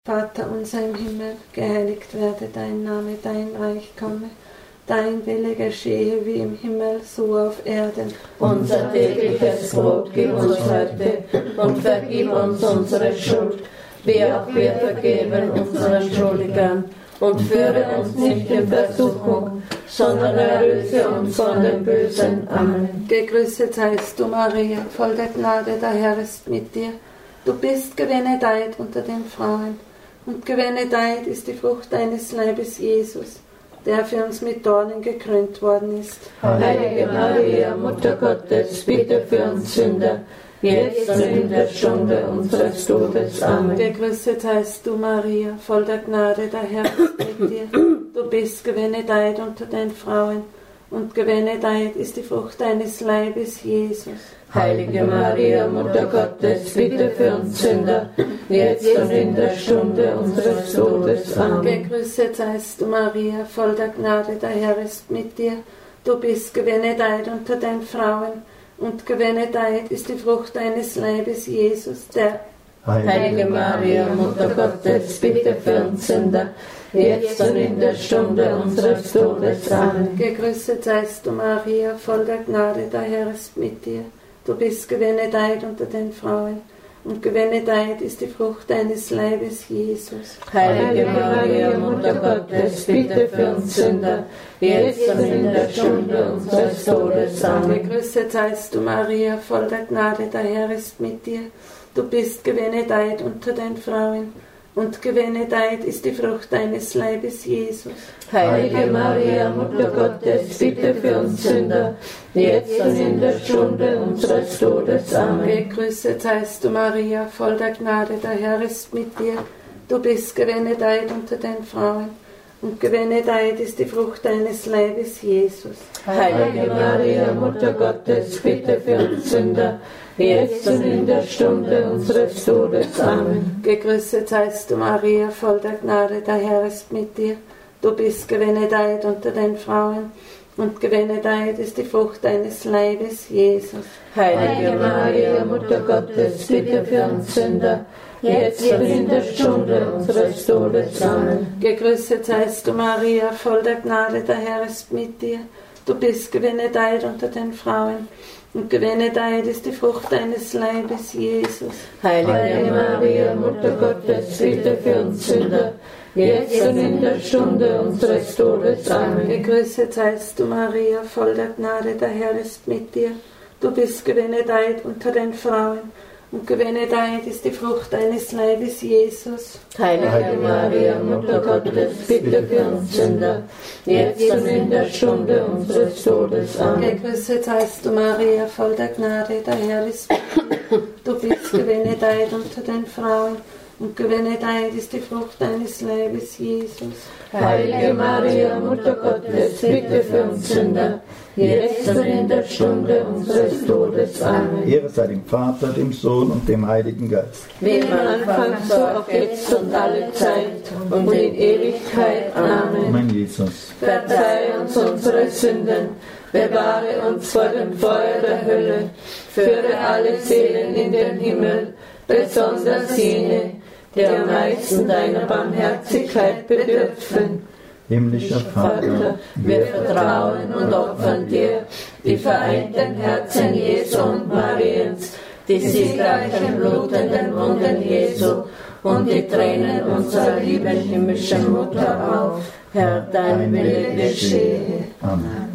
Vater unser im Himmel, geheiligt werde dein Name, dein Reich komme, dein Wille geschehe wie im Himmel, so auf Erden. Unser tägliches Brot gib uns heute und vergib uns unsere Schuld, wie auch wir vergeben unseren Schuldigern. Und führe uns nicht in Versuchung, sondern erlöse uns von dem Bösen. Amen. Gegrüßet seist du, Maria, voll der Gnade, der Herr ist mit dir. Du bist gebenedeit unter den Frauen, und gebenedeit ist die Frucht deines Leibes, Jesus, der für uns mit Dornen gekrönt worden ist. Heilige Maria, Mutter Gottes, bitte für uns Sünder, jetzt und in der Stunde unseres Todes. Amen. Gegrüßet seist du, Maria, voll der Gnade, der Herr ist mit dir. Du bist gebenedeit unter den Frauen, und gebenedeit ist die Frucht deines Leibes, Jesus. Heilige Maria, Mutter Gottes, bitte für uns Sünder, jetzt und in der Stunde unseres Todes. Amen. Gegrüßet seist du, Maria, voll der Gnade, der Herr ist mit dir. Du bist gebenedeit unter den Frauen, und gebenedeit ist die Frucht deines Leibes, Jesus, der Heilige Maria, Mutter Gottes, bitte für uns Sünder, jetzt und in der Stunde unseres Todes. Amen. Gegrüßet seist du, Maria, voll der Gnade, der Herr ist mit dir. Du bist gebenedeit unter den Frauen, und gebenedeit ist die Frucht deines Leibes, Jesus. Heilige Maria, Mutter Gottes, bitte für uns Sünder, jetzt und in der Stunde unseres Todes. Amen. Gegrüßet seist du, Maria, voll der Gnade, der Herr ist mit dir. Du bist gebenedeit unter den Frauen, und gebenedeit ist die Frucht deines Leibes, Jesus. Heilige Maria, Mutter Gottes, bitte für uns Sünder, jetzt und in der Stunde unseres Todes. Amen. Gegrüßet seist du, Maria, voll der Gnade, der Herr ist mit dir. Du bist gebenedeit unter den Frauen, und gebenedeit ist die Frucht deines Leibes, Jesus. Heilige Maria, Mutter Gottes, bitte für uns Sünder, jetzt und in der Stunde unseres Todes. Amen. Gegrüßet seist du, Maria, voll der Gnade, der Herr ist mit dir. Du bist gebenedeit unter den Frauen, und gebenedeit ist die Frucht deines Leibes, Jesus. Heilige Maria, Mutter Gottes, bitte für uns Sünder, jetzt und in der Stunde unseres Todes. Amen. Gegrüßet seist du, Maria, voll der Gnade, der Herr ist mit dir. Du bist gebenedeit unter den Frauen, und gebenedeit ist die Frucht deines Leibes, Jesus. Heilige Maria, Mutter Gottes, bitte für uns Sünder, jetzt und in der Stunde unseres Todes. Amen. Gegrüßet seist du, Maria, voll der Gnade, der Herr ist mit dir. Du bist gebenedeit unter den Frauen, und gebenedeit ist die Frucht deines Leibes, Jesus. Heilige Maria, Mutter Gottes, bitte für uns Sünder, jetzt und in der Stunde unseres Todes. Amen. Gegrüßet seist du, Maria, voll der Gnade, der Herr ist mit dir. Du bist gebenedeit unter den Frauen, und gebenedeit ist die Frucht deines Leibes, Jesus. Heilige Maria, Mutter Gottes, bitte für uns Sünder, jetzt und in der Stunde unseres Todes. Amen. Ehre sei dem Vater, dem Sohn und dem Heiligen Geist. Wie im Anfang, so auch jetzt und alle Zeit und in Ewigkeit. Amen. Mein Jesus, Verzeih uns unsere Sünden, bewahre uns vor dem Feuer der Hölle, führe alle Seelen in den Himmel, besonders jene, die am meisten deiner Barmherzigkeit bedürfen. himmlischer Vater, Wir vertrauen und opfern dir die vereinten Herzen Jesu und Mariens, die siegreichen blutenden Wunden Jesu und die Tränen unserer lieben himmlischen Mutter auf. Herr, dein Wille geschehe. Amen.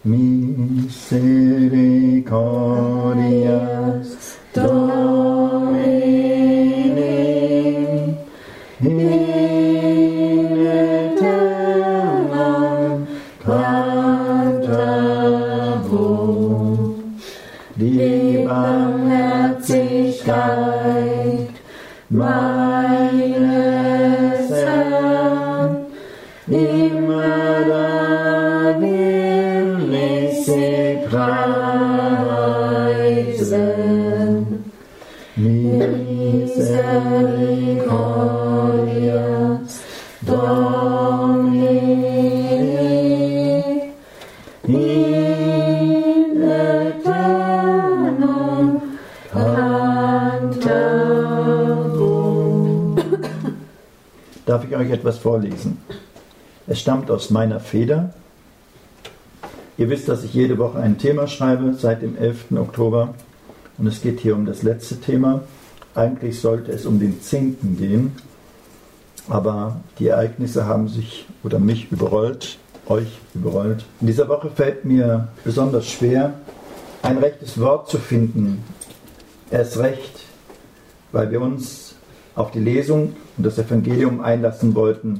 Misericordias Domini in aeternam cantabunt. Die Barmherzigkeit meines Herrn immer da will ich sie preisen. Misericordia darf ich euch etwas vorlesen. Es stammt aus meiner Feder. Ihr wisst, dass ich jede Woche ein Thema schreibe, seit dem 11. Oktober. Und es geht hier um das letzte Thema. Eigentlich sollte es um den 10. gehen. Aber die Ereignisse haben sich oder mich überrollt, euch überrollt. In dieser Woche fällt mir besonders schwer, ein rechtes Wort zu finden. Erst recht, weil wir uns auf die Lesung und das Evangelium einlassen wollten.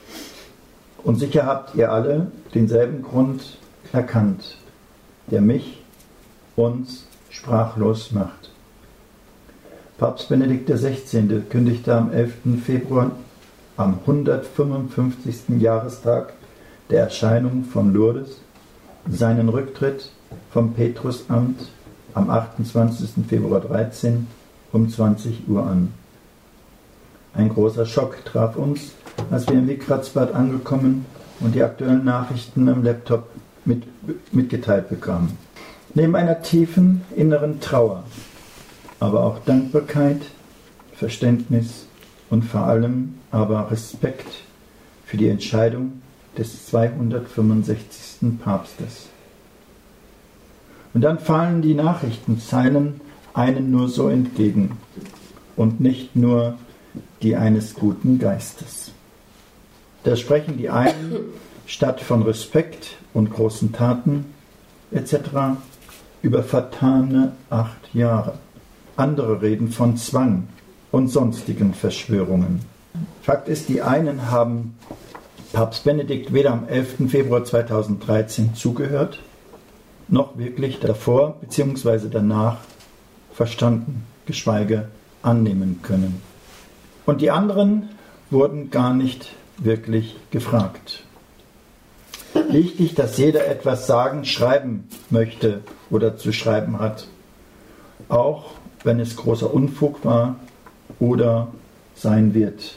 Und sicher habt ihr alle denselben Grund erkannt, der mich, uns sprachlos macht. Papst Benedikt XVI. Kündigte am 11. Februar, am 155. Jahrestag der Erscheinung von Lourdes, seinen Rücktritt vom Petrusamt am 28. Februar 13 um 20 Uhr an. Ein großer Schock traf uns, als wir im Mikratsbad angekommen und die aktuellen Nachrichten am Laptop mitgeteilt bekamen. Neben einer tiefen inneren Trauer, aber auch Dankbarkeit, Verständnis und vor allem aber Respekt für die Entscheidung des 265. Papstes. Und dann fallen die Nachrichtenzeilen einen nur so entgegen und nicht nur die eines guten Geistes. Da sprechen die einen statt von Respekt und großen Taten etc. über vertane 8 Jahre. Andere reden von Zwang und sonstigen Verschwörungen. Fakt ist, die einen haben Papst Benedikt weder am 11. Februar 2013 zugehört, noch wirklich davor bzw. danach verstanden, geschweige annehmen können. Und die anderen wurden gar nicht wirklich gefragt. Wichtig, dass jeder etwas sagen, schreiben möchte oder zu schreiben hat, auch wenn es großer Unfug war oder sein wird.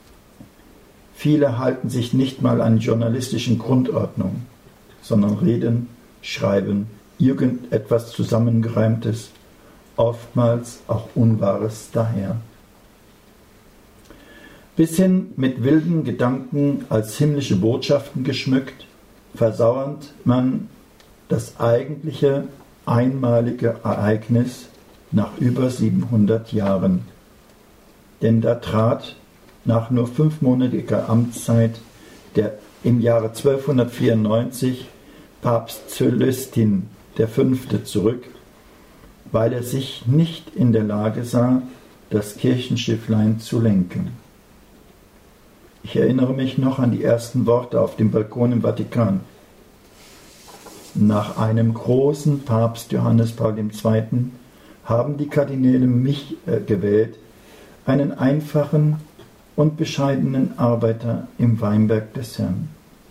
Viele halten sich nicht mal an journalistischen Grundordnung, sondern reden, schreiben irgendetwas Zusammengereimtes, oftmals auch Unwahres daher. Bis hin mit wilden Gedanken als himmlische Botschaften geschmückt, versauert man das eigentliche einmalige Ereignis nach über 700 Jahren. Denn da trat nach nur 5-monatiger Amtszeit der im Jahre 1294 Papst Celestin V. zurück, weil er sich nicht in der Lage sah, das Kirchenschifflein zu lenken. Ich erinnere mich noch an die ersten Worte auf dem Balkon im Vatikan. Nach einem großen Papst Johannes Paul II. Haben die Kardinäle mich gewählt, einen einfachen und bescheidenen Arbeiter im Weinberg des Herrn.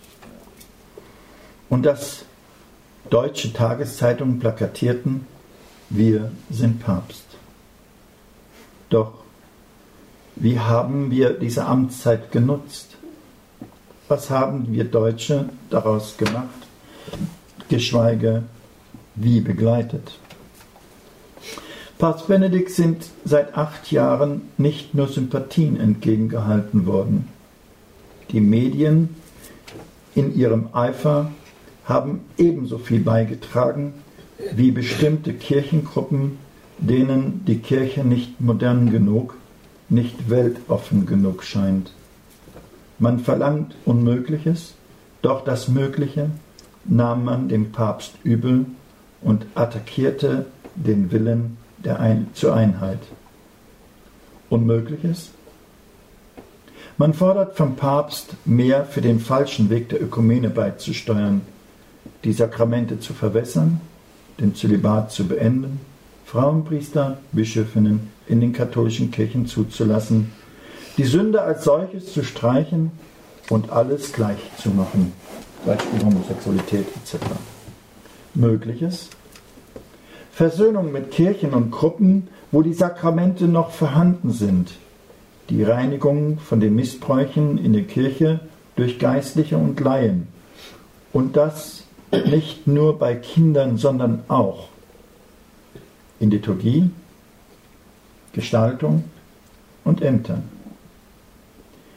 Und das deutsche Tageszeitungen plakatierten, wir sind Papst. Doch wie haben wir diese Amtszeit genutzt? Was haben wir Deutsche daraus gemacht? Geschweige wie begleitet? Papst Benedikt sind seit 8 Jahren nicht nur Sympathien entgegengehalten worden. Die Medien in ihrem Eifer haben ebenso viel beigetragen wie bestimmte Kirchengruppen, denen die Kirche nicht modern genug, nicht weltoffen genug scheint. Man verlangt Unmögliches, doch das Mögliche nahm man dem Papst übel und attackierte den Willen zur Einheit. Unmögliches? Man fordert vom Papst, mehr für den falschen Weg der Ökumene beizusteuern, die Sakramente zu verwässern, den Zölibat zu beenden, Frauenpriester, Bischöfinnen in den katholischen Kirchen zuzulassen, die Sünde als solches zu streichen und alles gleich zu machen, Beispiel Homosexualität etc. Mögliches? Versöhnung mit Kirchen und Gruppen, wo die Sakramente noch vorhanden sind, die Reinigung von den Missbräuchen in der Kirche durch Geistliche und Laien. Und das nicht nur bei Kindern, sondern auch in Liturgie, Gestaltung und Ämtern.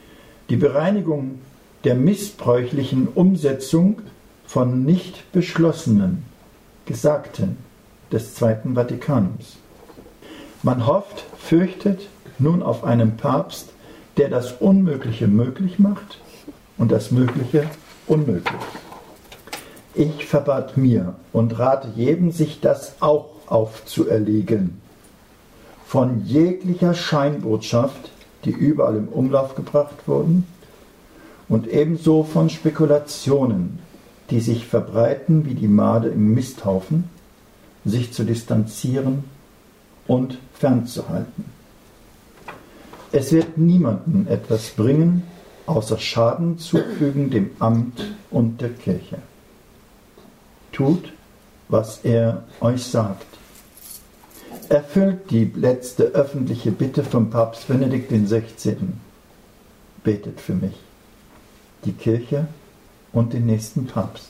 die Bereinigung der missbräuchlichen Umsetzung von nicht beschlossenen, Gesagten des Zweiten Vatikanums. Man hofft, fürchtet nun auf einen Papst, der das Unmögliche möglich macht und das Mögliche unmöglich. Ich verbat mir und rate jedem, sich das auch aufzuerlegen. Von jeglicher Scheinbotschaft, die überall im Umlauf gebracht wurden, und ebenso von Spekulationen, die sich verbreiten wie die Made im Misthaufen, sich zu distanzieren und fernzuhalten. Es wird niemandem etwas bringen, außer Schaden zufügen dem Amt und der Kirche. Tut, was er euch sagt. Erfüllt die letzte öffentliche Bitte von Papst Benedikt XVI. Betet für mich, die Kirche und den nächsten Papst.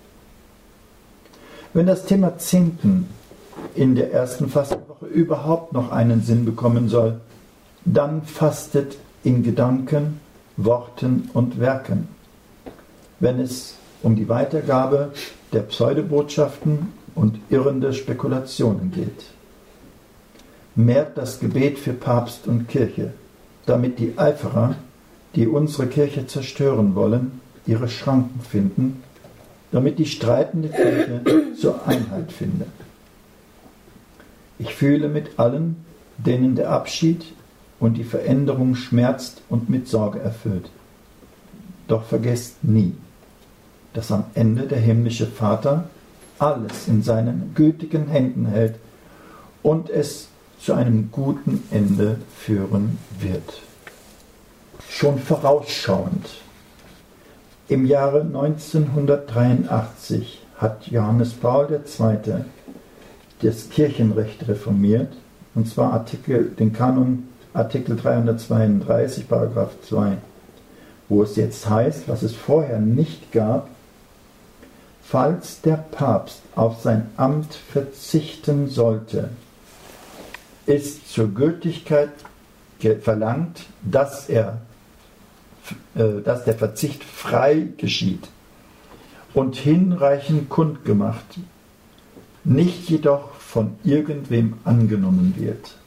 Wenn das Thema Zehnten in der ersten Fastenwoche überhaupt noch einen Sinn bekommen soll, dann fastet in Gedanken, Worten und Werken, wenn es um die Weitergabe der Pseudobotschaften und irrende Spekulationen geht. Mehrt das Gebet für Papst und Kirche, damit die Eiferer, die unsere Kirche zerstören wollen, ihre Schranken finden, damit die streitende Kirche zur Einheit findet. Ich fühle mit allen, denen der Abschied und die Veränderung schmerzt und mit Sorge erfüllt. Doch vergesst nie, dass am Ende der himmlische Vater alles in seinen gütigen Händen hält und es zu einem guten Ende führen wird. Schon vorausschauend. Im Jahre 1983 hat Johannes Paul II. Das Kirchenrecht reformiert, und zwar den Kanon Artikel 332, Paragraph 2, wo es jetzt heißt, was es vorher nicht gab: Falls der Papst auf sein Amt verzichten sollte, ist zur Gültigkeit verlangt, dass der Verzicht frei geschieht und hinreichend kundgemacht, nicht jedoch von irgendwem angenommen wird.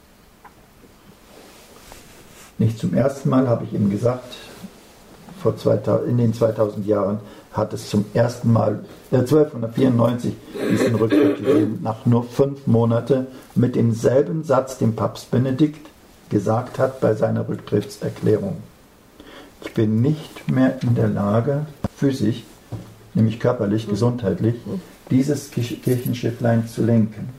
Nicht zum ersten Mal, habe ich Ihnen gesagt, in den 2000 Jahren hat es zum ersten Mal 1294 diesen Rücktritt gegeben, nach nur 5 Monaten, mit demselben Satz, den Papst Benedikt gesagt hat bei seiner Rücktrittserklärung. Ich bin nicht mehr in der Lage, physisch, nämlich körperlich, gesundheitlich, dieses Kirchenschifflein zu lenken.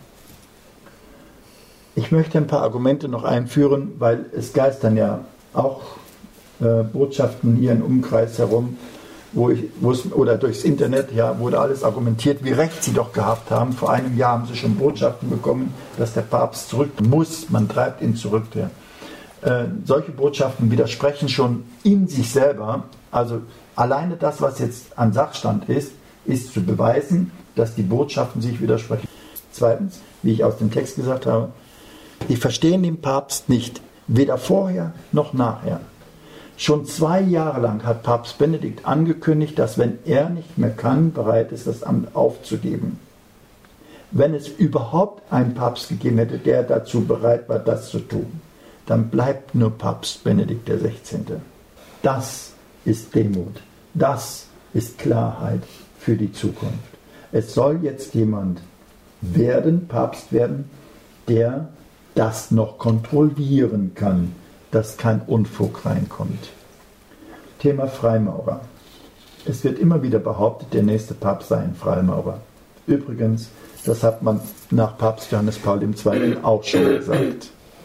Ich möchte ein paar Argumente noch einführen, weil es geistern ja auch Botschaften hier im Umkreis herum, oder durchs Internet, ja, wurde alles argumentiert, wie recht sie doch gehabt haben. Vor einem Jahr haben sie schon Botschaften bekommen, dass der Papst zurück muss, man treibt ihn zurück. Ja. Solche Botschaften widersprechen schon in sich selber. Also alleine das, was jetzt an Sachstand ist zu beweisen, dass die Botschaften sich widersprechen. Zweitens, wie ich aus dem Text gesagt habe, die verstehen den Papst nicht, weder vorher noch nachher. Schon 2 Jahre lang hat Papst Benedikt angekündigt, dass wenn er nicht mehr kann, bereit ist, das Amt aufzugeben. Wenn es überhaupt einen Papst gegeben hätte, der dazu bereit war, das zu tun, dann bleibt nur Papst Benedikt XVI. Das ist Demut. Das ist Klarheit für die Zukunft. Es soll jetzt jemand werden, Papst werden, der das noch kontrollieren kann, dass kein Unfug reinkommt. Thema Freimaurer. Es wird immer wieder behauptet, der nächste Papst sei ein Freimaurer. Übrigens, das hat man nach Papst Johannes Paul II. Auch schon gesagt.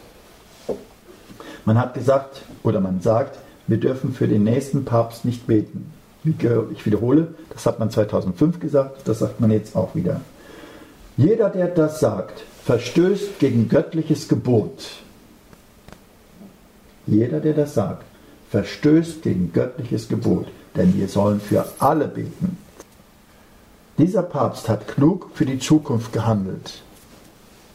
Man hat gesagt, oder man sagt, wir dürfen für den nächsten Papst nicht beten. Ich wiederhole, das hat man 2005 gesagt, das sagt man jetzt auch wieder. Jeder, der das sagt, verstößt gegen göttliches Gebot. Jeder, der das sagt, verstößt gegen göttliches Gebot, denn wir sollen für alle beten. Dieser Papst hat klug für die Zukunft gehandelt,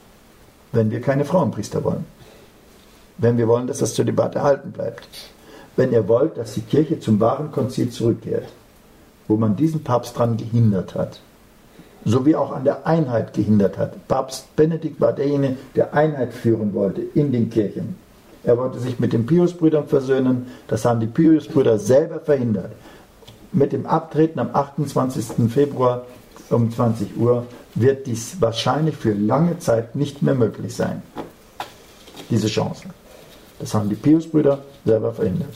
wenn wir keine Frauenpriester wollen, wenn wir wollen, dass das zur Debatte erhalten bleibt, wenn ihr wollt, dass die Kirche zum wahren Konzil zurückkehrt, wo man diesen Papst dran gehindert hat, so wie auch an der Einheit gehindert hat. Papst Benedikt war derjenige, der Einheit führen wollte in den Kirchen. Er wollte sich mit den Piusbrüdern versöhnen, das haben die Piusbrüder selber verhindert. Mit dem Abtreten am 28. Februar um 20 Uhr wird dies wahrscheinlich für lange Zeit nicht mehr möglich sein. Diese Chance. Das haben die Piusbrüder selber verhindert.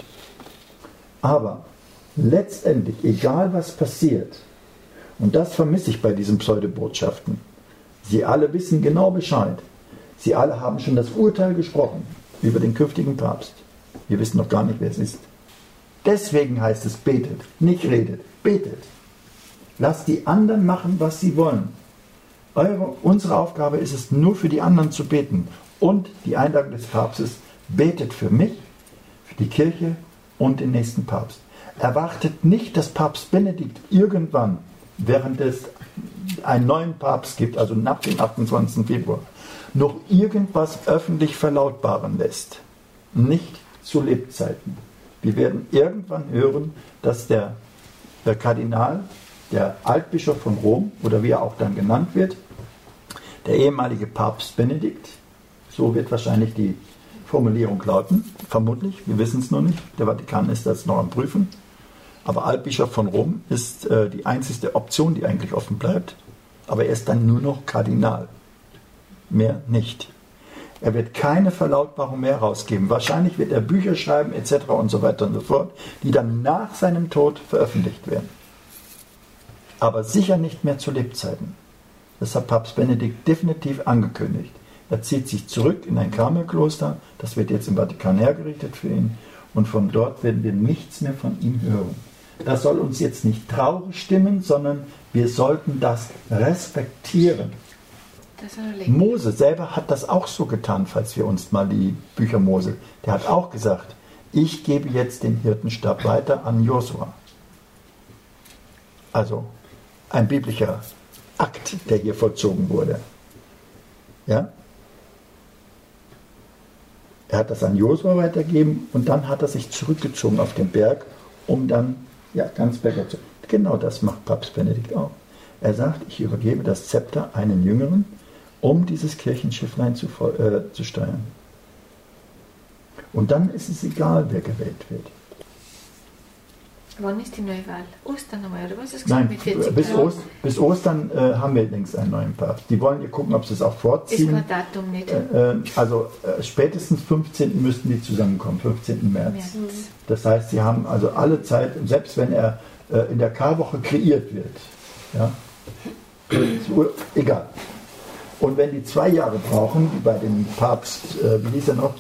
Aber letztendlich, egal was passiert, und das vermisse ich bei diesen Pseudobotschaften, sie alle wissen genau Bescheid. Sie alle haben schon das Urteil gesprochen über den künftigen Papst. Wir wissen noch gar nicht, wer es ist. Deswegen heißt es, betet, nicht redet, betet. Lasst die anderen machen, was sie wollen. Unsere Aufgabe ist es, nur für die anderen zu beten. Und die Einladung des Papstes, betet für mich, für die Kirche und den nächsten Papst. Erwartet nicht, dass Papst Benedikt irgendwann, während es einen neuen Papst gibt, also nach dem 28. Februar, noch irgendwas öffentlich verlautbaren lässt. Nicht zu Lebzeiten. Wir werden irgendwann hören, dass der Kardinal, der Altbischof von Rom, oder wie er auch dann genannt wird, der ehemalige Papst Benedikt, so wird wahrscheinlich die Formulierung lauten, vermutlich, wir wissen es noch nicht, der Vatikan ist das noch am Prüfen, aber Altbischof von Rom ist die einzige Option, die eigentlich offen bleibt, aber er ist dann nur noch Kardinal, mehr nicht. Er wird keine Verlautbarung mehr rausgeben. Wahrscheinlich wird er Bücher schreiben etc. und so weiter und so fort, die dann nach seinem Tod veröffentlicht werden. Aber sicher nicht mehr zu Lebzeiten. Das hat Papst Benedikt definitiv angekündigt. Er zieht sich zurück in ein Karmelkloster, das wird jetzt im Vatikan hergerichtet für ihn, und von dort werden wir nichts mehr von ihm hören. Das soll uns jetzt nicht traurig stimmen, sondern wir sollten das respektieren. Mose selber hat das auch so getan, falls wir uns mal die Bücher Mose, der hat auch gesagt, ich gebe jetzt den Hirtenstab weiter an Josua. Also ein biblischer Akt, der hier vollzogen wurde. Ja? Er hat das an Josua weitergegeben und dann hat er sich zurückgezogen auf den Berg, um dann, ja, ganz bergab zu. Genau das macht Papst Benedikt auch. Er sagt, ich übergebe das Zepter einen Jüngeren, um dieses Kirchenschifflein zu steuern. Und dann ist es egal, wer gewählt wird. Wann ist die Neuwahl? Ostern einmal, oder was ist gesagt? Nein, mit 40 bis Ostern haben wir längst einen neuen Papst. Die wollen ja gucken, ob sie es auch vorziehen. Ist kein Datum nicht. Also spätestens 15. müssten die zusammenkommen, 15. März. Das heißt, sie haben also alle Zeit, selbst wenn er in der Karwoche kreiert wird, ja, egal. Und wenn die 2 Jahre brauchen, wie bei dem Papst, wie hieß er noch?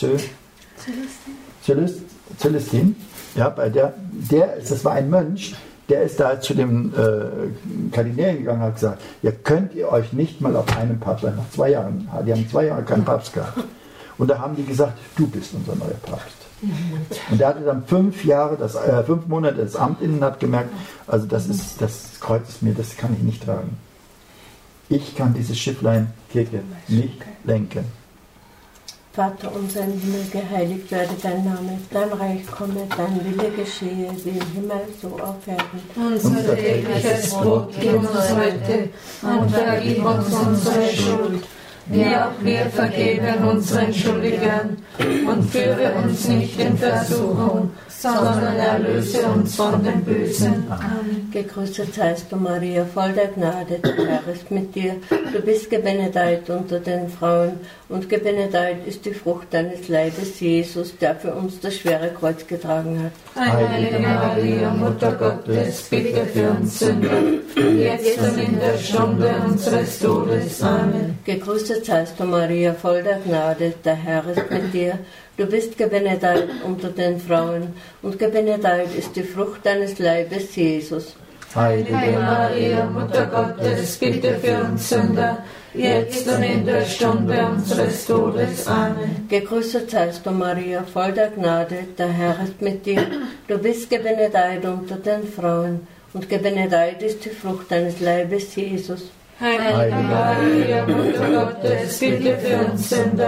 Celestin, ja, bei das war ein Mönch, der ist da zu dem Kardinälen gegangen und hat gesagt, ja, könnt ihr euch nicht mal auf einen Papst sein, nach 2 Jahren, die haben 2 Jahre keinen Papst gehabt. Und da haben die gesagt, du bist unser neuer Papst. Und der hatte dann 5 Monate das Amt inne und hat gemerkt, also das Kreuz ist mir, das kann ich nicht tragen. Ich kann dieses Schifflein Kirche nicht lenken. Vater unser im Himmel, geheiligt werde dein Name, dein Reich komme, dein Wille geschehe, wie im Himmel, so auf Erden. Unser tägliches Brot gib uns heute und vergib uns unsere Schuld, wie auch wir vergeben unseren Schuldigern, und führe uns nicht in Versuchung, sondern erlöse uns von dem Bösen. Amen. Gegrüßet seist du, Maria, voll der Gnade, der Herr ist mit dir. Du bist gebenedeit unter den Frauen, und gebenedeit ist die Frucht deines Leibes, Jesus, der für uns das schwere Kreuz getragen hat. Heilige Maria, Mutter Gottes, bitte für uns Sünder, jetzt und in der Stunde unseres Todes. Amen. Gegrüßet seist du, Maria, voll der Gnade, der Herr ist mit dir. Du bist gebenedeit unter den Frauen, und gebenedeit ist die Frucht deines Leibes, Jesus. Heilige Maria, Mutter Gottes, bitte für uns Sünder, jetzt und in der Stunde unseres Todes. Amen. Gegrüßet seist du, Maria, voll der Gnade, der Herr ist mit dir. Du bist gebenedeit unter den Frauen, und gebenedeit ist die Frucht deines Leibes, Jesus. Heilige Maria, Mutter Gottes, bitte für uns Sünder,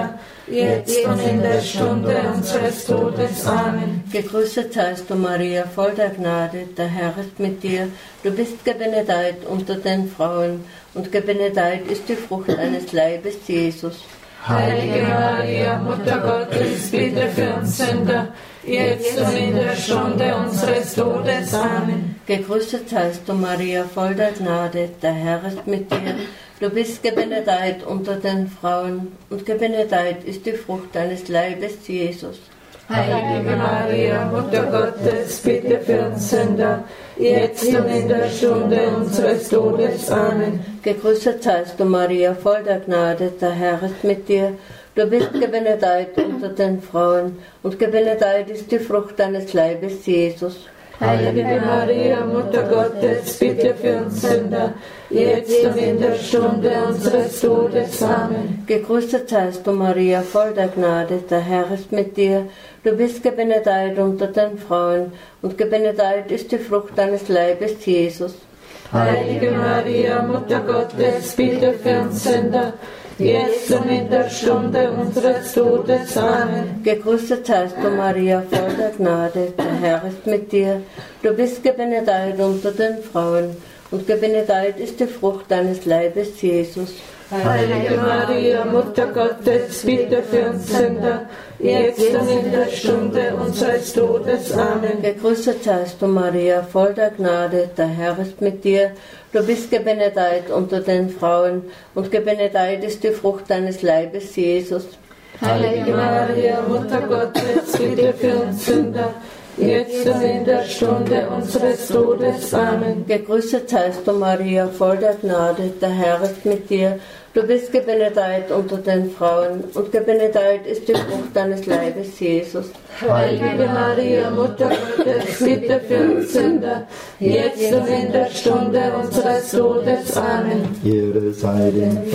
jetzt und in der Stunde unseres Todes. Amen. Gegrüßet seist du, Maria, voll der Gnade, der Herr ist mit dir. Du bist gebenedeit unter den Frauen, und gebenedeit ist die Frucht deines Leibes, Jesus. Heilige Maria, Mutter Gottes, bitte für uns Sünder, jetzt und in der Stunde unseres Todes. Amen. Gegrüßet seist du, Maria, voll der Gnade, der Herr ist mit dir. Du bist gebenedeit unter den Frauen, und gebenedeit ist die Frucht deines Leibes, Jesus. Heilige Maria, Mutter Gottes, bitte für uns Sünder, jetzt und in der Stunde unseres Todes. Amen. Gegrüßet seist du, Maria, voll der Gnade, der Herr ist mit dir. Du bist gebenedeit unter den Frauen, und gebenedeit ist die Frucht deines Leibes, Jesus. Heilige Maria, Mutter Gottes, bitte für uns Sünder, jetzt und in der Stunde unseres Todes. Amen. Gegrüßet seist du, Maria, voll der Gnade, der Herr ist mit dir. Du bist gebenedeit unter den Frauen, und gebenedeit ist die Frucht deines Leibes, Jesus. Heilige Maria, Mutter Gottes, bitte für uns Sünder, jetzt und in der Stunde unseres Todes. Amen. Gegrüßet seist du, Maria, voll der Gnade, der Herr ist mit dir. Du bist gebenedeit unter den Frauen, und gebenedeit ist die Frucht deines Leibes, Jesus. Heilige Maria, Mutter Gottes, bitte für uns Sünder, jetzt und in der Stunde unseres Todes. Amen. Gegrüßet seist du, Maria, voll der Gnade, der Herr ist mit dir. Du bist gebenedeit unter den Frauen, und gebenedeit ist die Frucht deines Leibes, Jesus. Heilige Maria, Mutter Gottes, bitte für uns Sünder, jetzt und in der Stunde unseres Todes. Amen. Gegrüßet seist du, Maria, voll der Gnade, der Herr ist mit dir. Du bist gebenedeit unter den Frauen, und gebenedeit ist die Frucht deines Leibes, Jesus. Heilige Maria, Mutter Gottes, bitte für uns Sünder, jetzt und in der Stunde unseres Todes. Amen. Ehre sei dem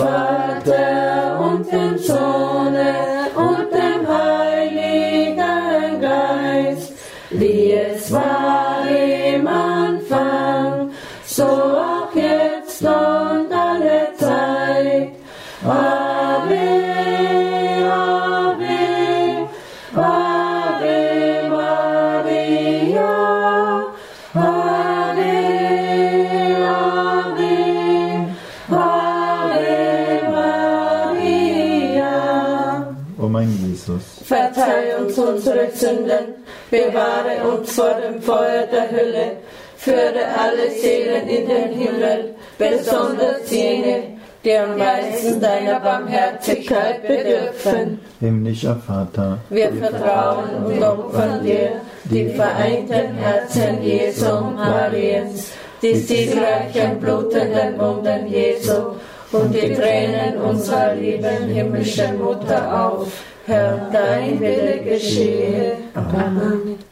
Vater und dem Sohne und dem Heiligen Geist, wie es war im Anfang, so auch jetzt und alle Zeit. Ave, Ave, Ave Maria, Ave, Ave, Ave Maria. O mein Jesus, Verzeih uns unsere Sünden, bewahre uns vor dem Feuer der Hölle, führe alle Seelen in den Himmel, besonders jene, die am meisten deiner Barmherzigkeit bedürfen. himmlischer Vater, Wir vertrauen und opfern dir die vereinten Herzen Jesu und Mariens, die siegreichen blutenden Wunden Jesu und die Tränen unserer lieben himmlischen Mutter auf. Herr, dein Wille geschehe. Amen.